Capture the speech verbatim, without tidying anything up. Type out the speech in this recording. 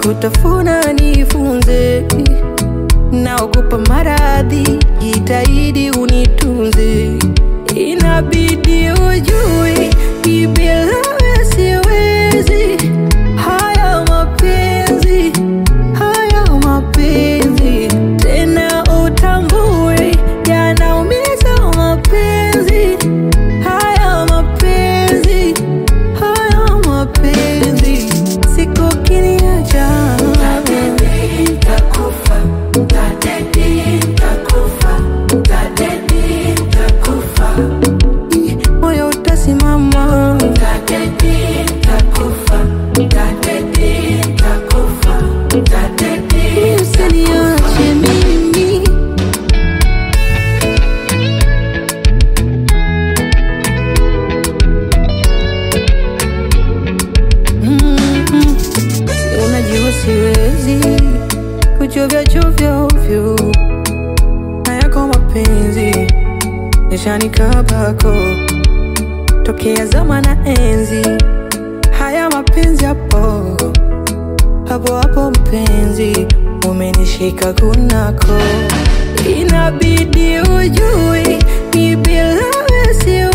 kutafuna nifunze, naogopa maradhi, jitahidi unitunze. Inabidi ujue, bila wewe siwezi. Haya mapenzi, haya mapenzi, tena utambue, yanaumiza mapenzi. Haya mapenzi, haya mapenzi, siku kiniacha Tadedi nitakufa, tadedi nitakufa, tadedi nitakufa, moyo utasimama. tadedi nitakufa, tadedi nitakufa, tadedi Usiniache mimi. Mm-mm. Si unajua siwezi kuchovya chovya ovyo, na yako mapenzi nishanikabako tokea zama na enzi. Haya mapenzi hapo hapo hapo, mpenzi, umenishika kunako. Inabidi ujue, ni bila wewe siwezi.